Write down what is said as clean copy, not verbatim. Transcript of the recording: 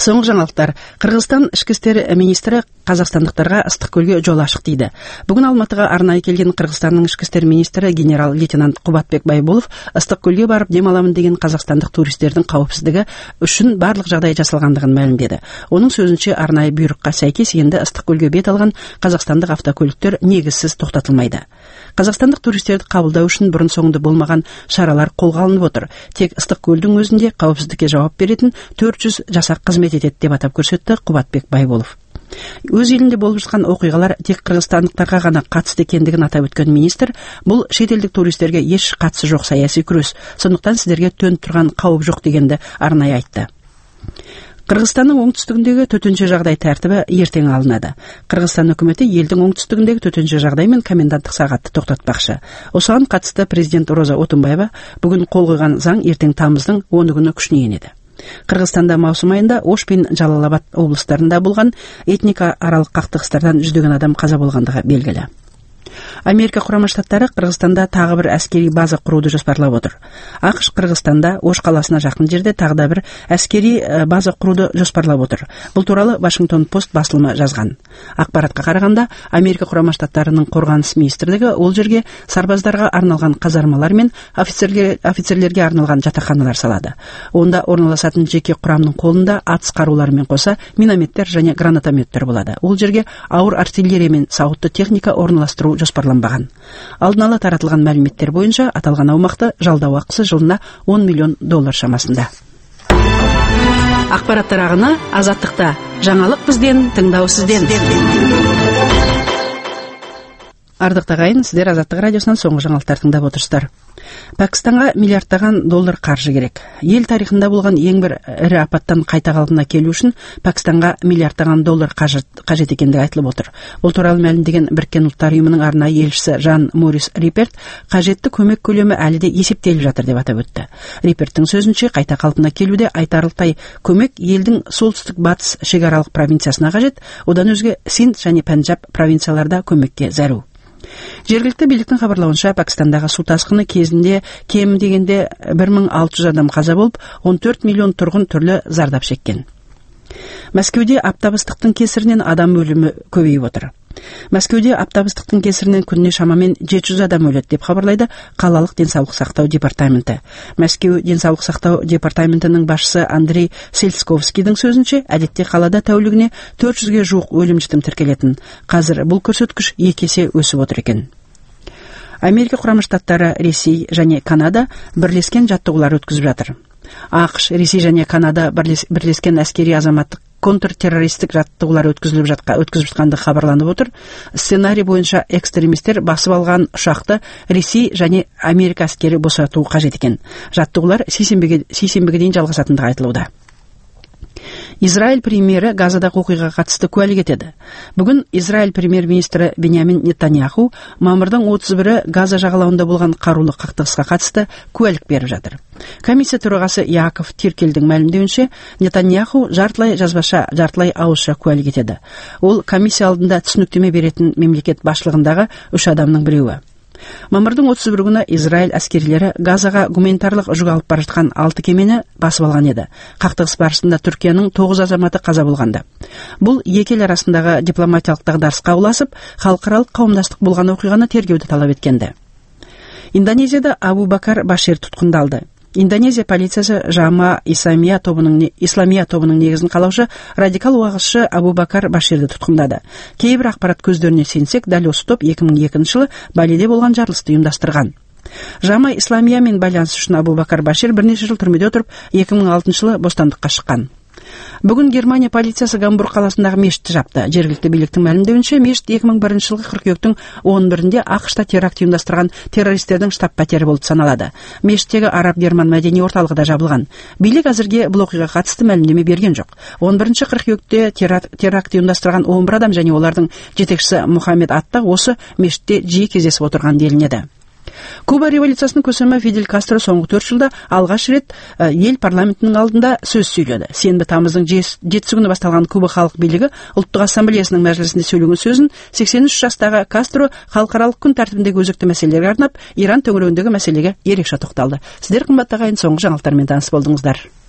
Соңғы жаңалықтар. Қырғызстан ішкі істер министрі қазақстандықтарға Ыстықкөлге жол ашық дейді. Бүгін Алматыға арнайы келген Қырғызстанның ішкі істер министрі генерал-лейтенант Қубатбек Байболов Ыстықкөлге барып демаламын деген қазақстандық туристердің қауіпсіздігі үшін барлық жағдай жасалғандығын мәлімдеді. Оның сөзінше арнайы бұйрыққа сәйкес енді Ыстықкөлге бет алған қазақстандық автокөліктер негізсіз тоқтатылмайды. Қазақстандық туристерді қабылдау үшін бұрын соңды болмаған шаралар қолға алынып отыр. Тек Ыстықкөлдің өзінде қауіпсіздікке жауап беретін 400 жасақ қызмет етеді деп атап көрсетті Қубатбек Байболов. Өз елінде болып жатқан оқиғалар тек қырғызстандықтарға ғана қатысты екендігін атап өткен министр, бұл шетелдік туристерге еш қатысы жоқ саяси күрес, сондықтан сіздерге төніп тұрған қауіп жоқ дегенді арнайы айтты. Қырғызстанның оңтүстігіндегі төтенше жағдай тәртібі ертең алынады. Қырғызстан үкіметі елдің оңтүстігіндегі төтенше жағдай мен коменданттық сағатты тоқтатпақшы. Осыған қатысты президент Роза Отунбаева бүгін қол қойған заң ертең тамыздың 10 күні күшіне енеді. Қырғызстанда маусым айында Ош пен Жалал-Абад облыстарында болған этника аралық қақтығыстардан 100 адам қаза болғандығы белгілі. Америка Құрама Штаттары Қырғызстанда тағы бір әскери база құруды жоспарлап отыр. ақш Қырғызстанда Ош қаласына жақын жерде тағы да бір әскери база құруды жоспарлап отыр. Бұл туралы Вашингтон Пост басылымы жазған. Ақпаратқа қарағанда, Америка Құрама Штаттарының қорғаныс министрлігі ол жерге сарбаздарға арналған казармалар мен офицерлерге арналған жатақханалар салады. Онда орналасатын жеке құрамның қолында атыс қаруларымен қоса минометтер және гранатометтер болады. Ол жерге ауыр артиллерия мен сауытты техника орналастыру жоспарланбаған. Алдын ала таратылған мәліметтер бойынша аталған аумақты жалдау ақысы жылына $10 миллион шамасында. Ақпараттар ағыны Азаттықта. Жаңалық бізден, тыңдау сізден. Ардықты ағайын, сіздер Азаттық радиосынан соңғы жаңалықтар тыңдап отырсыздар. Пәкістанға миллиардтаған доллар қаржы керек. Ел тарихында болған ең бір ірі апаттан қайта қалпына келу үшін Пәкістанға миллиардтаған доллар қажет екендігі айтылып отыр. Бұл туралы мәлімдеген Біріккен ұлттар ұйымының арнайы елшісі Жан Морис Риперт қажетті көмек көлемі әлі де есептеліп жатыр деп атап өтті. Риперттің сөзінше қайта қалпына келуде айтарлықтай көмек елдің солтүстік батыс шекаралық провинциясына қажет, одан өзге Синд және Пенджаб провинцияларда көмекке зәру. Жергілікті биліктің хабарлауынша, Пәкістандағы су тасқыны кезінде кем дегенде 1600 адам қаза болып, 14 миллион тұрғын түрлі зардап шеккен. Мәскеуде аптап ыстықтың кесірінен адам өлімі көбейіп отыр. Мәскеуде аптап ыстықтың кесірінен күніне шамамен 700 адам өледі деп хабарлайды қалалық денсаулық сақтау департаменті. Мәскеу денсаулық сақтау департаментінің басшысы Андрей Сельсковскийдің сөзінше, әдетте қалада тәулігіне 400-ге жуық өлім-жітім тіркелетін. Қазір бұл көрсеткіш 2 есе өсіп отыр екен. Америка Құрама Штаттары, Ресей және Канада бірлескен жаттығулар өткізіп жатыр. ақш, Ресей және Канада бірлескен әскери азаматтық контртеррористік жаттығулар өткізіп жатқанды хабарланып отыр. Сценарий бойынша экстремистер басып алған ұшақты Ресей және Америка әскері босату қажет екен. Жаттығулар сейсенбіге дейін жалғасатындығы айтылуда. Израиль премьері Газадағы оқиғаға қатысты куәлік етеді. Бүгін Израиль премьер-министрі Беньямин Нетаньяху мамырдың 31-і Газа жағалауында болған қарулы қақтығысқа қатысты куәлік беріп жатыр. Комиссия төрағасы Яков Тиркелдің мәлімдеуінше, Нетаньяху жартылай жазбаша, жартылай ауызша куәлік етеді. Ол комиссия алдында түсініктеме беретін мемлекет басшылығындағы 3 адамның біреуі. Мамырдың 31 күні Израиль әскерилері Газаға гуманитарлық жүк алып бара жатқан 6 кемені басып алған еді. Қақтығыс барысында Түркияның 9 азаматы қаза болғанды. Бұл екі ел арасындағы дипломатиялық дағдарысқа ұласып, халықаралық қауымдастық болған оқиғаны тергеуді талап еткенді. Индонезияда Абу Бакар Башир тұтқындалды. Индонезия полициясы Жама Исламия тобының негізін қалаушы радикал уағызшы Абу Бакар Баширді тұтқындады. Кейбір ақпарат көздеріне сенсек, дәл осы топ 2002 жылы Балиде болған жарылысты ұйымдастырған. Жама Исламиямен байланыс үшін Абу Бакар Башир бірнеше жыл түрмеде отырып, 2006 жылы бостандыққа шыққан. Бүгін Германия полициясы Гамбург қаласындағы мешітті жапты. Жергілікті биліктің мәлімдеуінше, мешіт 2001 жылғы қыркүйектің 11-інде ақш-та теракт ұйымдастырған террористердің штаб-пәтері болып саналады. Мешіттегі араб-герман мәдени орталығы да жабылған. Билік әзірге бұл оқиғаға қатысты мәлімдеме берген жоқ. 11 қыркүйекте теракт ұйымдастырған 11 адам және олардың жетекшісі Мұхаммед Атта осы мешітте жиі кездесіп отырған делінеді. Куба революциясының көсемі Фидель Кастро соңғы 4 жылда алғаш рет ел парламентінің алдында сөз сөйледі. Сенбі тамыздың 7 күні басталған Куба халық билігі ұлттық ассамблеясының мәжілісінде сөйлеген сөзін 83 жастағы Кастро халықаралық күн тәртібіндегі өзекті мәселелерге арнап, Иран төңірегіндегі мәселеге ерекше тоқталды. Сіздер қымбатты ағайын, соңғы жаңалықтармен таныс болдыңыздар.